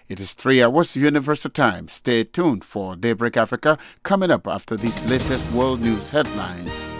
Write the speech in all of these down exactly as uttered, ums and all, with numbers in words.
It is three hours Universal Time. Stay tuned for Daybreak Africa coming up after these latest world news headlines.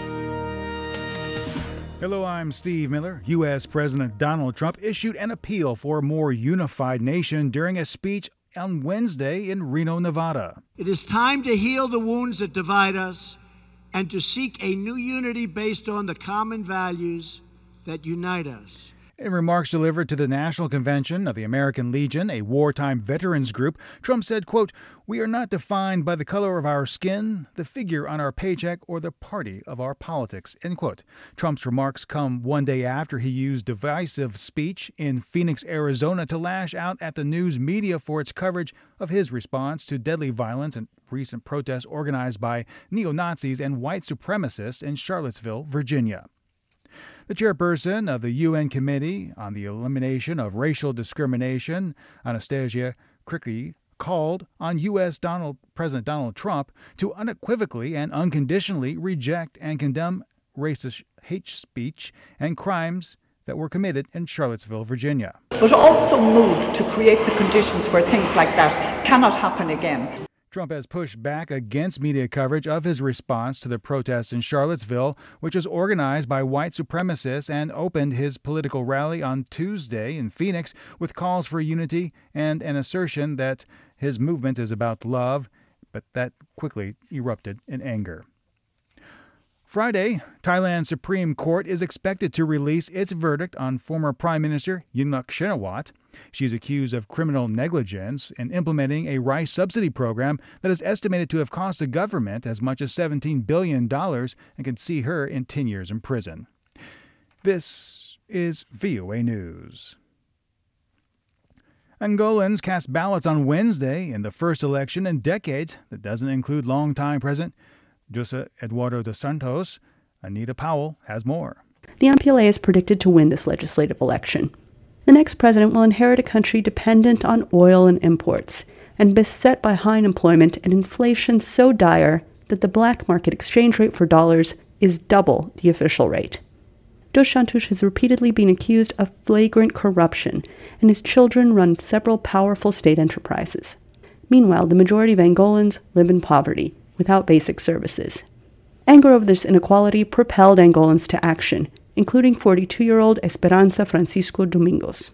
Hello, I'm Steve Miller. U S. President Donald Trump issued an appeal for a more unified nation during a speech on Wednesday in Reno, Nevada. It is time to heal the wounds that divide us and to seek a new unity based on the common values that unite us. In remarks delivered to the National Convention of the American Legion, a wartime veterans group, Trump said, quote, "We are not defined by the color of our skin, the figure on our paycheck, or the party of our politics," end quote. Trump's remarks come one day after he used divisive speech in Phoenix, Arizona to lash out at the news media for its coverage of his response to deadly violence and recent protests organized by neo-Nazis and white supremacists in Charlottesville, Virginia. The chairperson of the U N Committee on the Elimination of Racial Discrimination, Anastasia Kricki, called on U S. Donald, President Donald Trump to unequivocally and unconditionally reject and condemn racist hate speech and crimes that were committed in Charlottesville, Virginia. But also move to create the conditions where things like that cannot happen again. Trump has pushed back against media coverage of his response to the protests in Charlottesville, which was organized by white supremacists, and opened his political rally on Tuesday in Phoenix with calls for unity and an assertion that his movement is about love, but that quickly erupted in anger. Friday, Thailand's Supreme Court is expected to release its verdict on former Prime Minister Yingluck Shinawatra. She's accused of criminal negligence in implementing a rice subsidy program that is estimated to have cost the government as much as seventeen billion dollars and could see her in ten years in prison. This is V O A News. Angolans cast ballots on Wednesday in the first election in decades that doesn't include longtime President José Eduardo dos Santos. Anita Powell has more. The M P L A is predicted to win this legislative election. The next president will inherit a country dependent on oil and imports and beset by high unemployment and inflation so dire that the black market exchange rate for dollars is double the official rate. Dos Santos has repeatedly been accused of flagrant corruption, and his children run several powerful state enterprises. Meanwhile, the majority of Angolans live in poverty, without basic services. Anger over this inequality propelled Angolans to action, including forty-two-year-old Esperanza Francisco Domingos.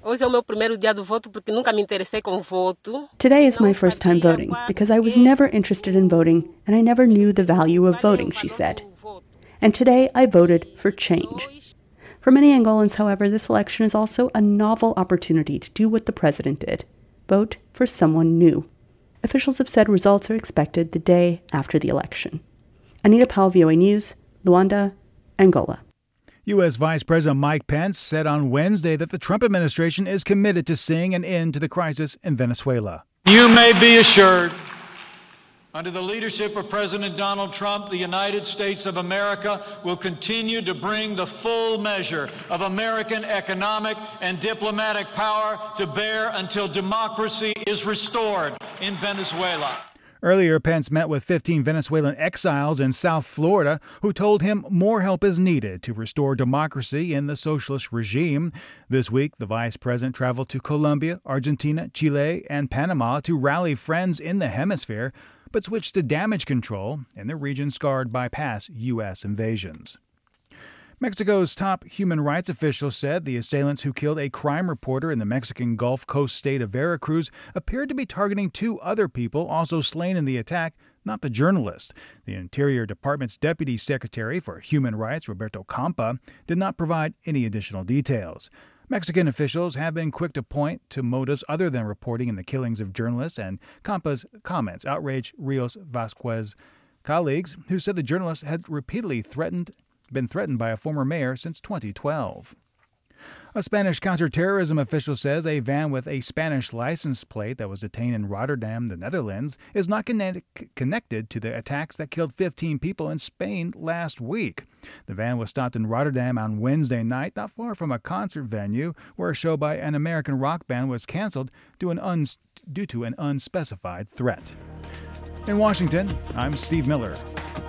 Today is my first time voting because I was never interested in voting and I never knew the value of voting, she said. And today I voted for change. For many Angolans, however, this election is also a novel opportunity to do what the president did: vote for someone new. Officials have said results are expected the day after the election. Anita Powell, V O A News, Luanda, Angola. U S. Vice President Mike Pence said on Wednesday that the Trump administration is committed to seeing an end to the crisis in Venezuela. You may be assured, under the leadership of President Donald Trump, the United States of America will continue to bring the full measure of American economic and diplomatic power to bear until democracy is restored in Venezuela. Earlier, Pence met with fifteen Venezuelan exiles in South Florida who told him more help is needed to restore democracy in the socialist regime. This week, the vice president traveled to Colombia, Argentina, Chile, and Panama to rally friends in the hemisphere, but switched to damage control in the region scarred by past U S invasions. Mexico's top human rights official said the assailants who killed a crime reporter in the Mexican Gulf Coast state of Veracruz appeared to be targeting two other people also slain in the attack, not the journalist. The Interior Department's Deputy Secretary for Human Rights, Roberto Campa, did not provide any additional details. Mexican officials have been quick to point to motives other than reporting in the killings of journalists, and Campa's comments outraged Rios Vasquez's colleagues, who said the journalist had repeatedly threatened been threatened by a former mayor since twenty twelve. A Spanish counterterrorism official says a van with a Spanish license plate that was detained in Rotterdam, the Netherlands, is not connect- connected to the attacks that killed fifteen people in Spain last week. The van was stopped in Rotterdam on Wednesday night, not far from a concert venue where a show by an American rock band was canceled due, an uns- due to an unspecified threat. In Washington, I'm Steve Miller.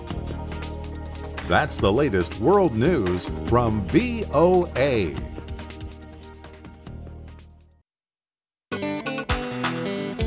That's the latest world news from V O A.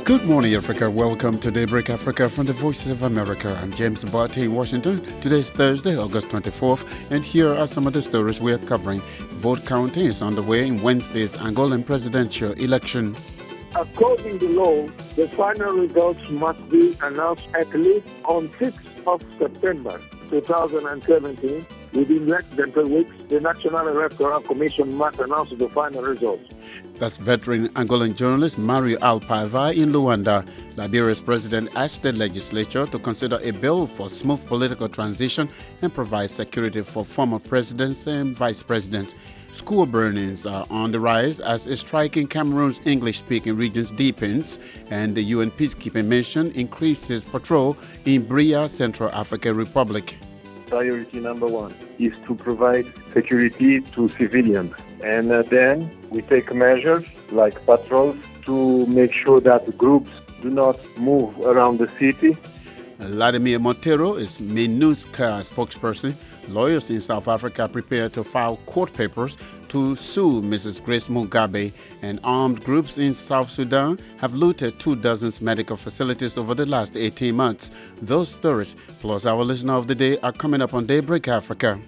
Good morning, Africa. Welcome to Daybreak Africa from the Voices of America. I'm James Barty in Washington. Today is Thursday, August twenty-fourth, and here are some of the stories we are covering. Vote counting is underway in Wednesday's Angolan presidential election. According to law, the final results must be announced at least on sixth of September two thousand seventeen. Within less than two weeks, the National Electoral Commission must announce the final results. That's veteran Angolan journalist Mario Alpaiva in Luanda. Liberia's president asked the legislature to consider a bill for smooth political transition and provide security for former presidents and vice presidents. School burnings are on the rise as a strike in Cameroon's English-speaking regions deepens, and the U N peacekeeping mission increases patrol in Bria, Central African Republic. Priority number one is to provide security to civilians. And uh, then we take measures like patrols to make sure that groups do not move around the city. Vladimir Montero is MINUSCA spokesperson. Lawyers in South Africa prepare to file court papers to sue Missus Grace Mugabe, and armed groups in South Sudan have looted two dozen medical facilities over the last eighteen months. Those stories, plus our listener of the day, are coming up on Daybreak Africa.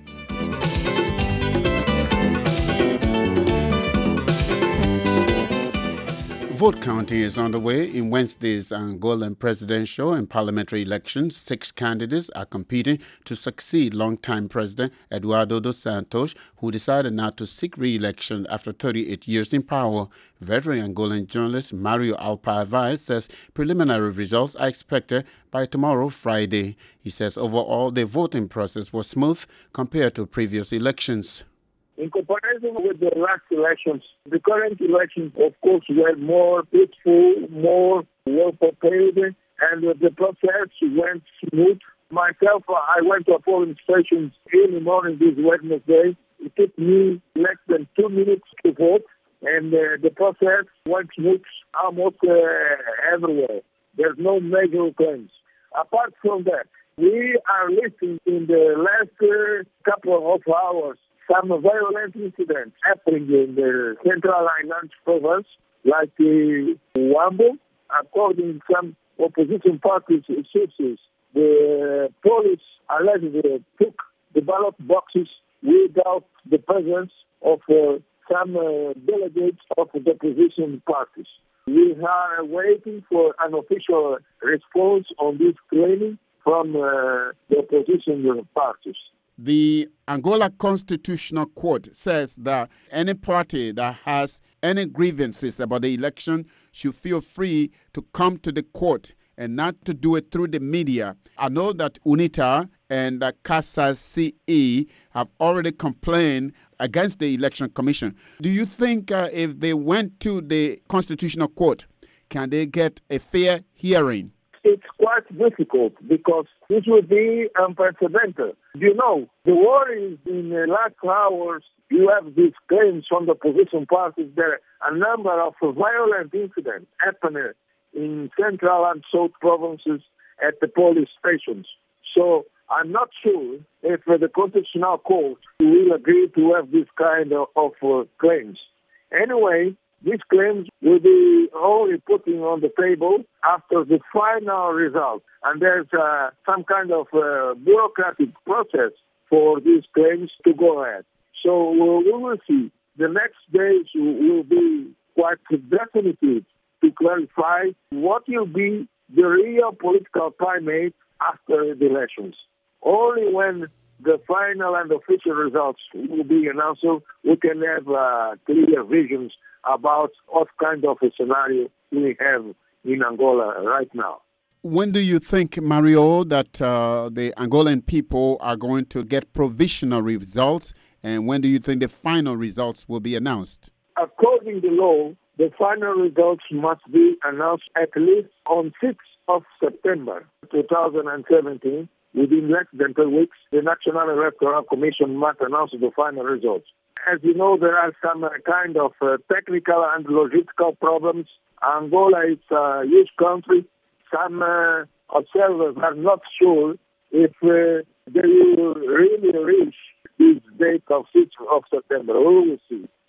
Vote counting is underway in Wednesday's Angolan presidential and parliamentary elections. Six candidates are competing to succeed longtime President Eduardo dos Santos, who decided not to seek re-election after thirty-eight years in power. Veteran Angolan journalist Mario Alpaiva says preliminary results are expected by tomorrow, Friday. He says overall the voting process was smooth compared to previous elections. In comparison with the last elections, the current elections, of course, were more peaceful, more well-prepared, and the process went smooth. Myself, I went to a polling station early morning this Wednesday. It took me less than two minutes to vote, and uh, the process went smooth almost uh, everywhere. There's no major claims. Apart from that, we are listening in the last uh, couple of hours some violent incidents happening in the Central Island province, like the Wambo. According to some opposition parties' sources, the police allegedly took the ballot boxes without the presence of uh, some uh, delegates of the opposition parties. We are waiting for an official response on this claim from uh, the opposition parties. The Angola Constitutional Court says that any party that has any grievances about the election should feel free to come to the court and not to do it through the media. I know that UNITA and uh, CASA C E have already complained against the Election Commission. Do you think uh, if they went to the Constitutional Court, can they get a fair hearing? It's quite difficult because this will be unprecedented. You know, the war is in the last hours. You have these claims from the opposition parties. There are a number of violent incidents happening in central and south provinces at the police stations. So I'm not sure if the Constitutional Court will agree to have this kind of, of uh, claims. Anyway, these claims will be only putting on the table after the final result. And there's uh, some kind of uh, bureaucratic process for these claims to go ahead. So uh, we will see. The next days will be quite definitive to clarify what will be the real political climate after the elections. Only when the final and official results will be announced, we can have uh, clear visions about what kind of a scenario we have in Angola right now. When do you think, Mario, that uh, the Angolan people are going to get provisional results, and when do you think the final results will be announced? According to law, the final results must be announced at least on sixth of September two thousand seventeen. Within less than two weeks, the National Electoral Commission must announce the final results. As you know, there are some uh, kind of uh, technical and logistical problems. Angola is a huge country. Some uh, observers are not sure if uh, they will really reach this date of sixth of September. We will see.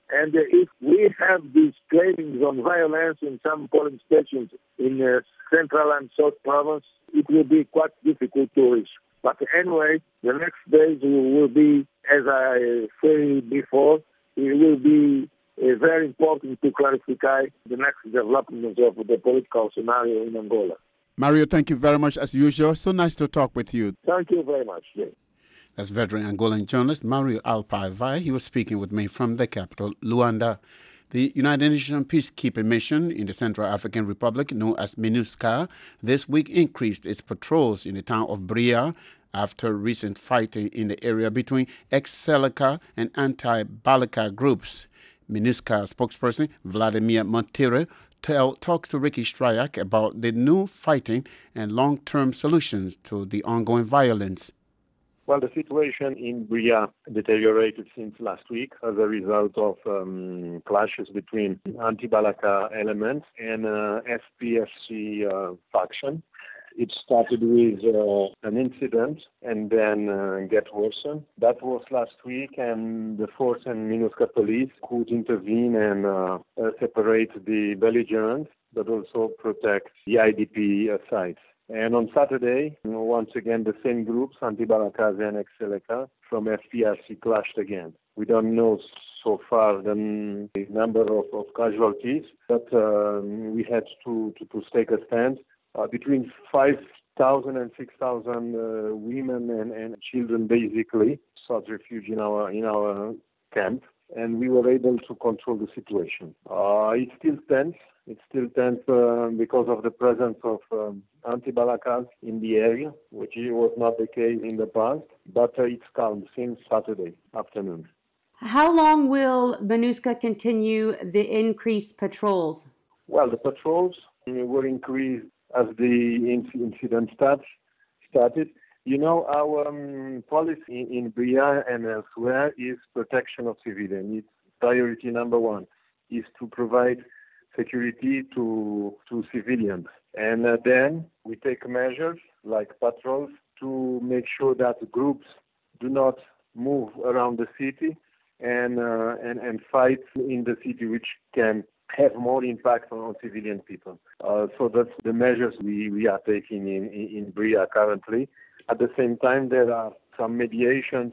And uh, if we have these claims on violence in some polling stations in uh, Central and South Province, it will be quite difficult to reach. But anyway, the next days will be, as I said before, it will be uh, very important to clarify the next developments of the political scenario in Angola. Mario, thank you very much as usual. So nice to talk with you. Thank you very much, Jay. That's veteran Angolan journalist Mario Alpai Vai. He was speaking with me from the capital, Luanda. The United Nations peacekeeping mission in the Central African Republic, known as MINUSCA, this week increased its patrols in the town of Bria after recent fighting in the area between ex-Seleka and anti-Balaka groups. MINUSCA spokesperson Vladimir Montero tell, talks to Ricky Stryak about the new fighting and long-term solutions to the ongoing violence. Well, the situation in Bria deteriorated since last week as a result of um, clashes between anti-Balaka elements and uh, S P F C uh, faction. It started with uh, an incident and then uh, get worsened. That was last week, and the force and MINUSCA police could intervene and uh, uh, separate the belligerents, but also protect the I D P uh, sites. And on Saturday, once again, the same groups, anti-Balaka and ex-Seleka, from F P R C clashed again. We don't know so far the number of, of casualties, but um, we had to, to, to take a stand. Uh, between five thousand and six thousand uh, women and, and children basically sought refuge in our, in our camp, and we were able to control the situation. Uh, it's still tense. It's still tense uh, because of the presence of um, anti-Balakas in the area, which was not the case in the past, but uh, it's calm since Saturday afternoon. How long will MINUSCA continue the increased patrols? Well, the patrols were increased as the incident starts, started. You know, our um, policy in Bria and elsewhere is protection of civilians. It's priority number one, is to provide security to to civilians. And uh, then we take measures like patrols to make sure that groups do not move around the city and uh, and, and fight in the city, which can have more impact on, on civilian people. Uh, so that's the measures we, we are taking in, in, in Bria currently. At the same time, there are some mediations,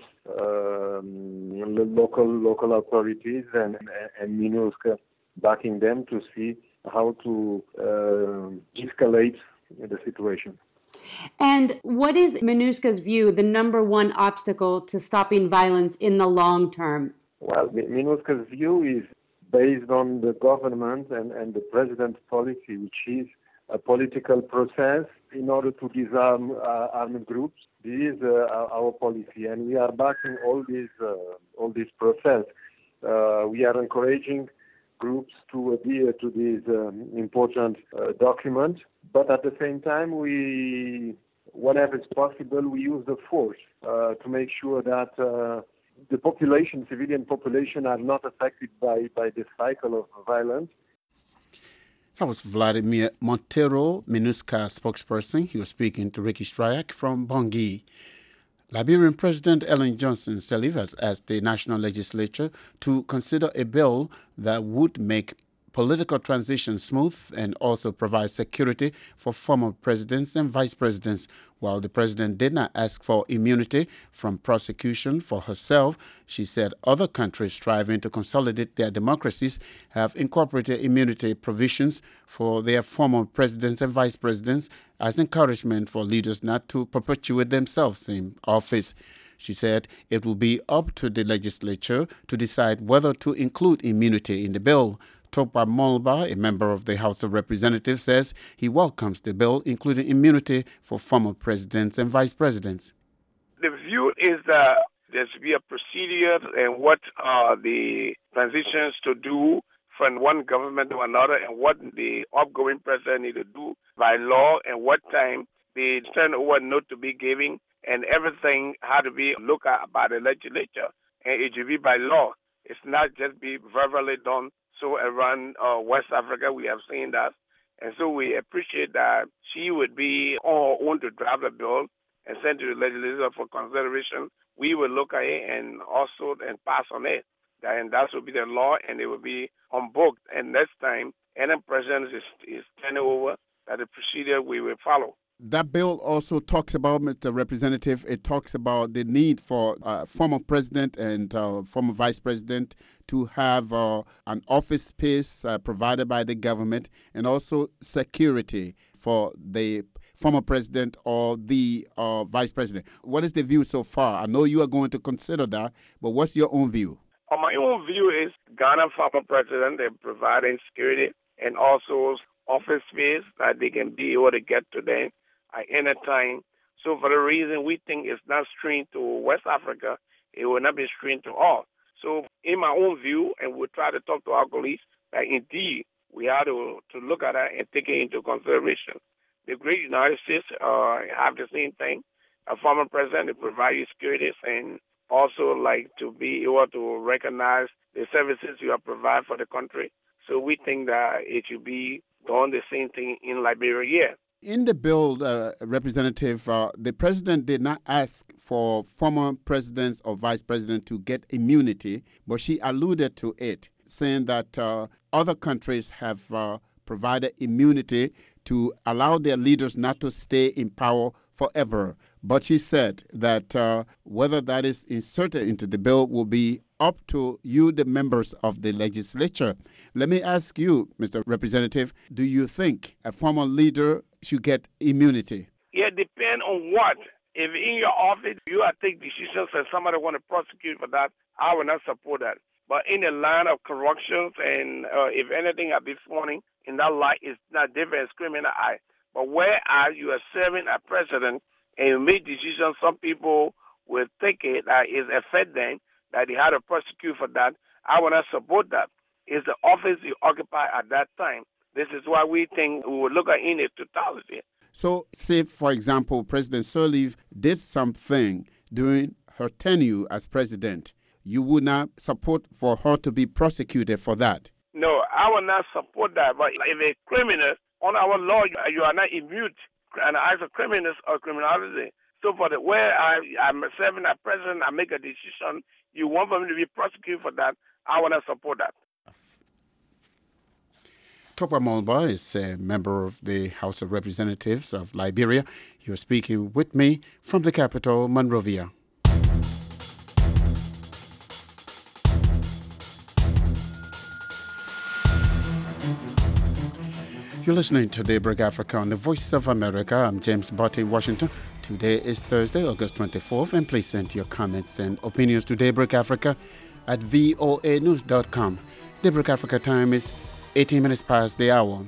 um, local local authorities and, and, and MINUSCA backing them to see how to uh, escalate the situation. And what is MINUSCA's view, the number one obstacle to stopping violence in the long term? Well, MINUSCA's view is based on the government and, and the president's policy, which is a political process in order to disarm uh, armed groups. This is uh, our policy, and we are backing all this, uh, all this process. Uh, we are encouraging groups to adhere to this um, important uh, document, but at the same time, we, whenever it's possible, we use the force uh, to make sure that uh, the population, civilian population, are not affected by, by this cycle of violence. That was Vladimir Montero, MINUSCA spokesperson. He was speaking to Ricky Stryak from Bangui. Liberian President Ellen Johnson Sirleaf has asked the national legislature to consider a bill that would make political transition smooth and also provide security for former presidents and vice presidents. While the president did not ask for immunity from prosecution for herself, she said other countries striving to consolidate their democracies have incorporated immunity provisions for their former presidents and vice presidents as encouragement for leaders not to perpetuate themselves in office. She said it will be up to the legislature to decide whether to include immunity in the bill. Topa Molba, a member of the House of Representatives, says he welcomes the bill, including immunity for former presidents and vice presidents. The view is that there should be a procedure and what are the transitions to do from one government to another and what the outgoing president need to do by law and what time the turnover note to be given, and everything had to be looked at by the legislature, and it should be by law. It's not just be verbally done. So around uh, West Africa, we have seen that. And so we appreciate that she would be on her own to draft a bill and send to the legislature for consideration. We will look at it and also and pass on it. and that will be the law, and it will be unbooked. And next time, any president is, is turning over, that the procedure we will follow. That bill also talks about, Mister Representative, it talks about the need for uh, former president and uh, former vice president to have uh, an office space uh, provided by the government, and also security for the former president or the uh, vice president. What is the view so far? I know you are going to consider that, but what's your own view? Uh, my own view is Ghana former president, they're providing security and also office space that they can be able to get to them at any time. So for the reason we think it's not strained to West Africa, it will not be strained to all. So in my own view, and we'll try to talk to our colleagues, that indeed we have to, to look at that and take it into consideration. The great United States uh, have the same thing. A former president to provide you security and also like to be able to recognize the services you have provided for the country. So we think that it should be done the same thing in Liberia. In the bill, uh, Representative, uh, the president did not ask for former presidents or vice presidents to get immunity, but she alluded to it, saying that uh, other countries have uh, provided immunity to allow their leaders not to stay in power forever. But she said that uh, whether that is inserted into the bill will be up to you, the members of the legislature. Let me ask you, Mister Representative, do you think a former leader should get immunity? Yeah, depend on what. If in your office you are take decisions and somebody want to prosecute for that, I will not support that. But in the line of corruption and uh, if anything at this morning in that light is not different as criminal act. But whereas you are serving a president and you make decisions, some people will take it that is affect them, that they had to prosecute for that. I will not support that. It's the office you occupy at that time. This is why we think we will look at in the totality. So, say, for example, President Sirleaf did something during her tenure as president. You would not support for her to be prosecuted for that? No, I will not support that. But if a criminal, on our law, you are not immune. And as a criminal or criminality. So for the where I, I'm serving as president, I make a decision, you want for me to be prosecuted for that, I will not support that. Topa Mulba is a member of the House of Representatives of Liberia. You're speaking with me from the capital, Monrovia. You're listening to Daybreak Africa on the Voice of America. I'm James Botte in Washington. Today is Thursday, August twenty-fourth, and please send your comments and opinions to Daybreak Africa at voa news dot com. Daybreak Africa time is eighteen minutes past the hour.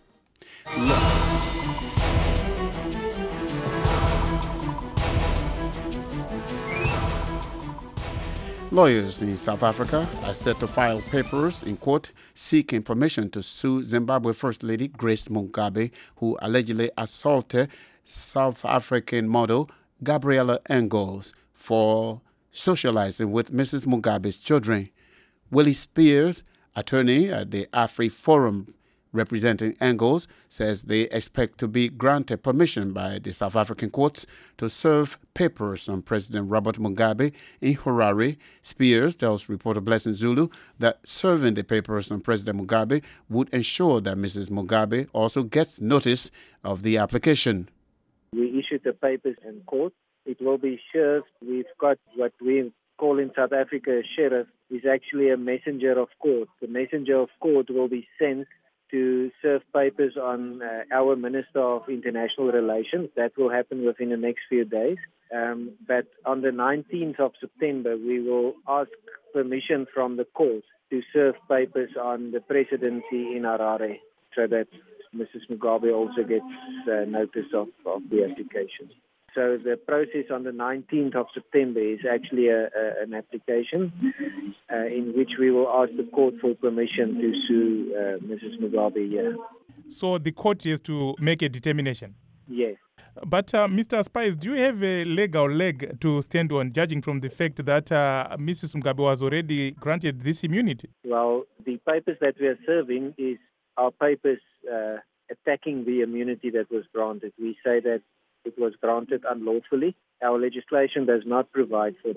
Lawyers in South Africa are set to file papers in court seeking permission to sue Zimbabwe First Lady Grace Mugabe, who allegedly assaulted South African model Gabriella Engels for socializing with Missus Mugabe's children. Willie Spears, attorney at the Afri Forum representing Engels, says they expect to be granted permission by the South African courts to serve papers on President Robert Mugabe in Harare. Spears tells reporter Blessing Zulu that serving the papers on President Mugabe would ensure that Missus Mugabe also gets notice of the application. We issued the papers in court. It will be served. We've got what we call in South Africa a sheriff, is actually a messenger of court. The messenger of court will be sent to serve papers on uh, our Minister of International Relations. That will happen within the next few days. Um, but on the nineteenth of September, we will ask permission from the court to serve papers on the presidency in Harare so that Missus Mugabe also gets uh, notice of, of the application. So the process on the nineteenth of September is actually a, a, an application uh, in which we will ask the court for permission to sue uh, Missus Mugabe here. So the court is to make a determination? Yes. But uh, Mister Spies, do you have a legal leg to stand on, judging from the fact that uh, Missus Mugabe was already granted this immunity? Well, the papers that we are serving is our papers uh, attacking the immunity that was granted. We say that it was granted unlawfully. Our legislation does not provide for that.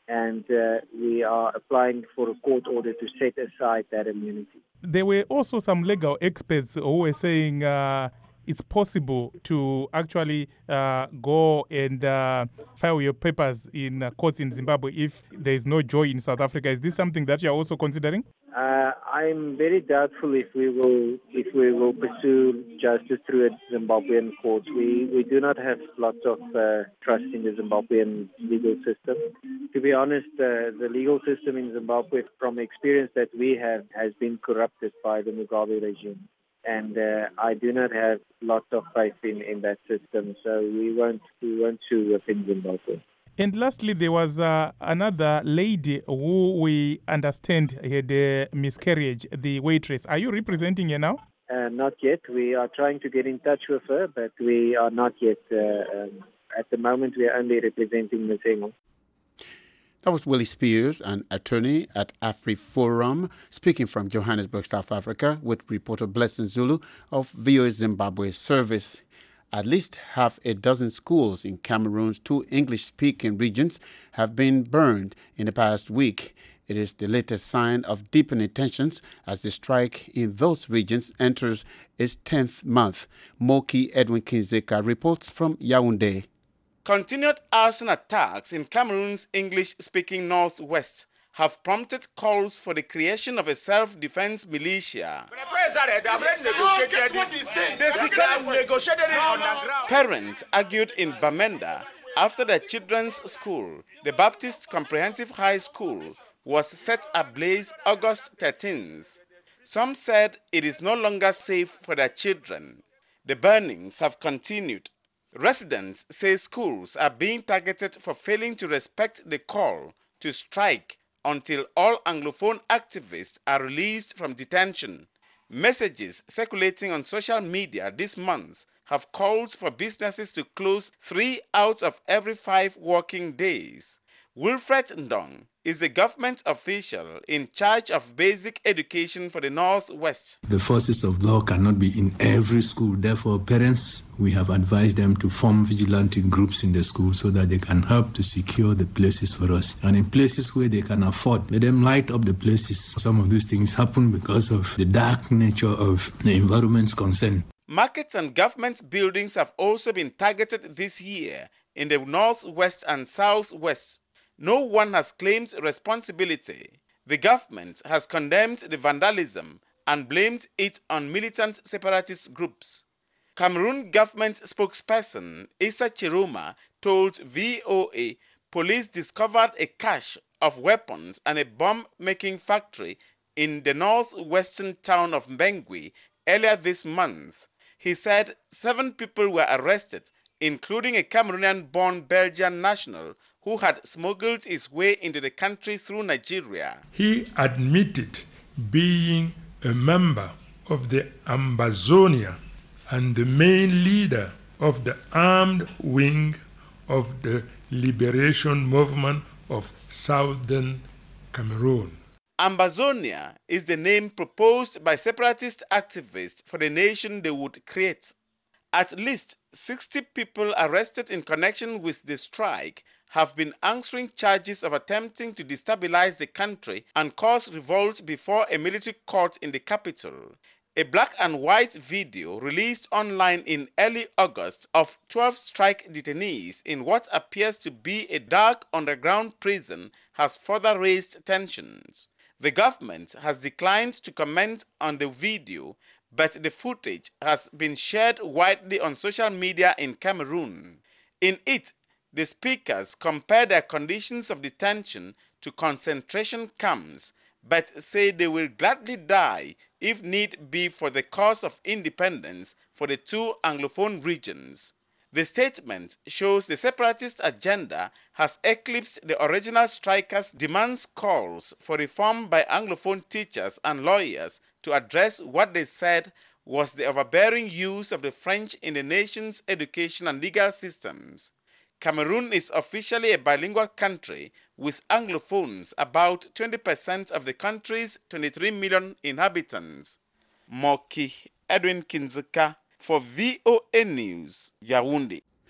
and uh, we are applying for a court order to set aside that immunity. There were also some legal experts who were saying uh, it's possible to actually uh, go and uh, file your papers in uh, courts in Zimbabwe if there is no joy in South Africa. Is this something that you're also considering? Uh, I'm very doubtful if we will if we will pursue justice through a Zimbabwean court. We we do not have lots of uh, trust in the Zimbabwean legal system. To be honest, uh, the legal system in Zimbabwe, from experience that we have, has been corrupted by the Mugabe regime. And uh, I do not have lots of faith in, in that system, so we won't we won't sue up in Zimbabwe. And lastly, there was uh, another lady who we understand had a miscarriage, the waitress. Are you representing her now? Uh, not yet. We are trying to get in touch with her, but we are not yet. Uh, um, at the moment, we are only representing Miz Engel. That was Willie Spears, an attorney at AfriForum, speaking from Johannesburg, South Africa, with reporter Blessing Zulu of V O A Zimbabwe service. At least half a dozen schools in Cameroon's two English-speaking regions have been burned in the past week. It is the latest sign of deepening tensions as the strike in those regions enters its tenth month. Moki Edwin Kinzeka reports from Yaoundé. Continued arson attacks in Cameroon's English-speaking northwest have prompted calls for the creation of a self-defense militia. Parents argued in Bamenda after their children's school, the Baptist Comprehensive High School, was set ablaze August thirteenth. Some said it is no longer safe for their children. The burnings have continued. Residents say schools are being targeted for failing to respect the call to strike until all Anglophone activists are released from detention. Messages circulating on social media this month have called for businesses to close three out of every five working days. Wilfred Ndong is a government official in charge of basic education for the Northwest. The forces of law cannot be in every school. Therefore, parents, we have advised them to form vigilante groups in the school so that they can help to secure the places for us. And in places where they can afford, let them light up the places. Some of these things happen because of the dark nature of the environment's concern. Markets and government buildings have also been targeted this year in the Northwest and Southwest. No one has claimed responsibility. The government has condemned the vandalism and blamed it on militant separatist groups. Cameroon government spokesperson Issa Chiroma told V O A police discovered a cache of weapons and a bomb-making factory in the northwestern town of Mbengui earlier this month. He said seven people were arrested, including a Cameroonian-born Belgian national who had smuggled his way into the country through Nigeria. He admitted being a member of the Ambazonia and the main leader of the armed wing of the Liberation Movement of Southern Cameroon. Ambazonia is the name proposed by separatist activists for the nation they would create. At least sixty people arrested in connection with the strike have been answering charges of attempting to destabilize the country and cause revolt before a military court in the capital. A black and white video released online in early August of twelve strike detainees in what appears to be a dark underground prison has further raised tensions. The government has declined to comment on the video, but the footage has been shared widely on social media in Cameroon. In it, the speakers compare their conditions of detention to concentration camps, but say they will gladly die if need be for the cause of independence for the two Anglophone regions. The statement shows the separatist agenda has eclipsed the original strikers' demands calls for reform by Anglophone teachers and lawyers to address what they said was the overbearing use of the French in the nation's education and legal systems. Cameroon is officially a bilingual country with Anglophones, about twenty percent of the country's twenty-three million inhabitants. Moki Edwin Kinzeka for V O A News, Yaoundé.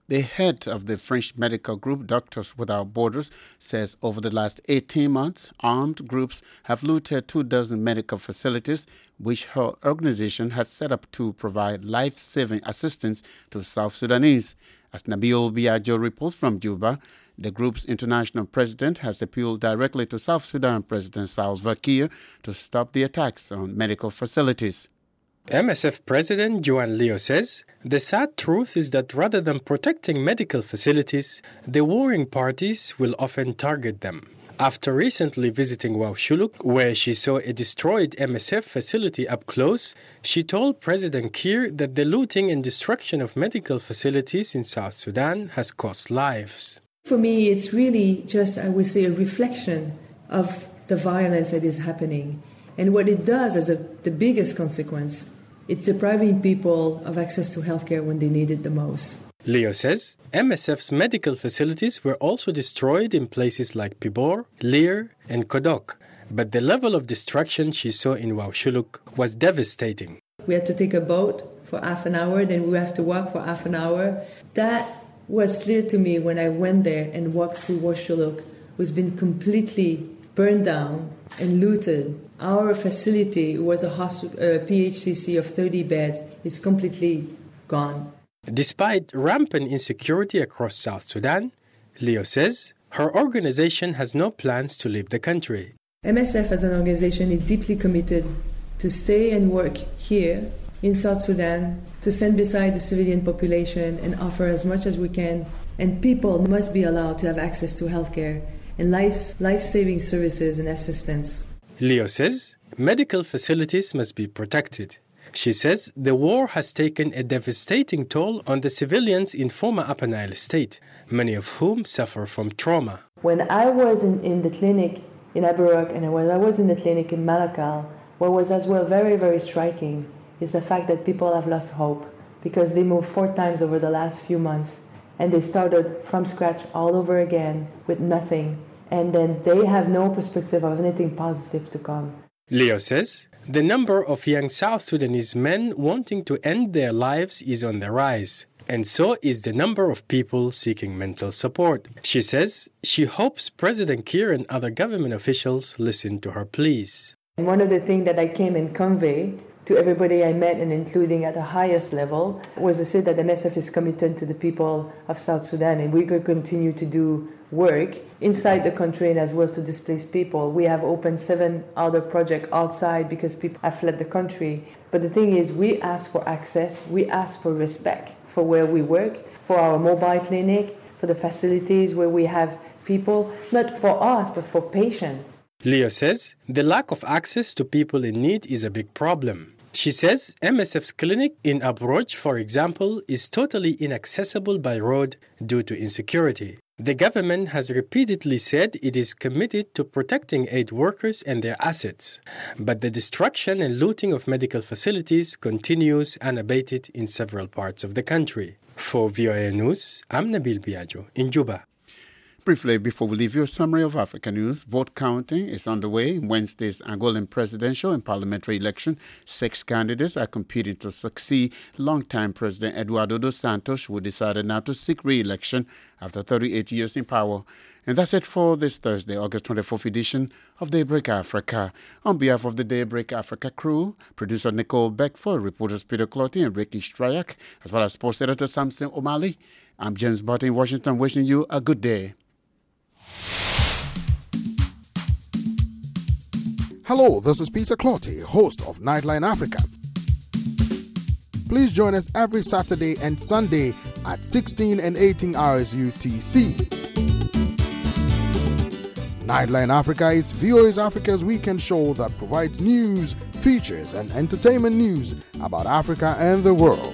The head of the French medical group Doctors Without Borders says over the last eighteen months, armed groups have looted two dozen medical facilities which her organization has set up to provide life-saving assistance to South Sudanese. As Nabil Biagio reports from Juba, the group's international president has appealed directly to South Sudan President Salva Kiir to stop the attacks on medical facilities. M S F President Juan Leo says, the sad truth is that rather than protecting medical facilities, the warring parties will often target them. After recently visiting Wau Shuluk, where she saw a destroyed M S F facility up close, she told President Kiir that the looting and destruction of medical facilities in South Sudan has cost lives. For me, it's really just, I would say, a reflection of the violence that is happening. And what it does as a, the biggest consequence, it's depriving people of access to healthcare when they need it the most. Leo says M S F's medical facilities were also destroyed in places like Pibor, Leer, and Kodok, but the level of destruction she saw in Wau Shuluk was devastating. We had to take a boat for half an hour, then we have to walk for half an hour. That was clear to me when I went there and walked through Wau Shuluk, who's been completely burned down and looted. Our facility was a, hosp- a P H C C of thirty beds. It's completely gone. Despite rampant insecurity across South Sudan, Leo says her organization has no plans to leave the country. M S F as an organization is deeply committed to stay and work here in South Sudan, to stand beside the civilian population and offer as much as we can. And people must be allowed to have access to healthcare and life, life-saving services and assistance. Leo says medical facilities must be protected. She says the war has taken a devastating toll on the civilians in former Upper Nile State, many of whom suffer from trauma. When I was in, in the clinic in Aburok and when I was in the clinic in Malakal, what was as well very, very striking is the fact that people have lost hope because they moved four times over the last few months and they started from scratch all over again with nothing. And then they have no perspective of anything positive to come. Leo says the number of young South Sudanese men wanting to end their lives is on the rise, and so is the number of people seeking mental support. She says she hopes President Kiir and other government officials listen to her pleas. And one of the things that I came and convey to everybody I met, and including at the highest level, was to say that M S F is committed to the people of South Sudan, and we could continue to do work inside the country and as well as to displaced people. We have opened seven other projects outside because people have fled the country. But the thing is, we ask for access, we ask for respect for where we work, for our mobile clinic, for the facilities where we have people, not for us, but for patients. Leo says the lack of access to people in need is a big problem. She says M S F's clinic in Abroj, for example, is totally inaccessible by road due to insecurity. The government has repeatedly said it is committed to protecting aid workers and their assets, but the destruction and looting of medical facilities continues unabated in several parts of the country. For V O A News, I'm Nabil Biagio in Juba. Briefly, before we leave you, a summary of Africa news. Vote counting is underway in Wednesday's Angolan presidential and parliamentary election. Six candidates are competing to succeed longtime President Eduardo dos Santos, who decided not to seek re-election after thirty-eight years in power. And that's it for this Thursday, August twenty-fourth edition of Daybreak Africa. On behalf of the Daybreak Africa crew, producer Nicole Beckford, reporters Peter Clotty and Ricky Stryak, as well as sports editor Samson O'Malley, I'm James Barton in Washington, wishing you a good day. Hello, this is Peter Clotty, host of Nightline Africa. Please join us every Saturday and Sunday at sixteen and eighteen hours U T C. Nightline Africa is V O A's Africa's weekend show that provides news, features, and entertainment news about Africa and the world.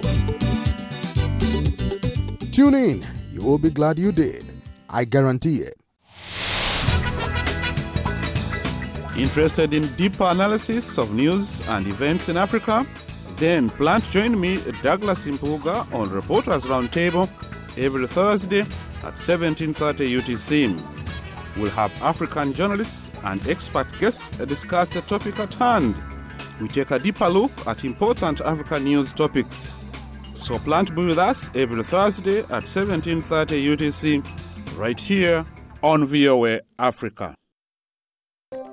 Tune in. You will be glad you did. I guarantee it. Interested in deeper analysis of news and events in Africa? Then plan to join me, Douglas Impuga, on Reporters Roundtable every Thursday at seventeen thirty U T C. We'll have African journalists and expert guests discuss the topic at hand. We take a deeper look at important African news topics. So plan to be with us every Thursday at seventeen thirty U T C right here on V O A Africa.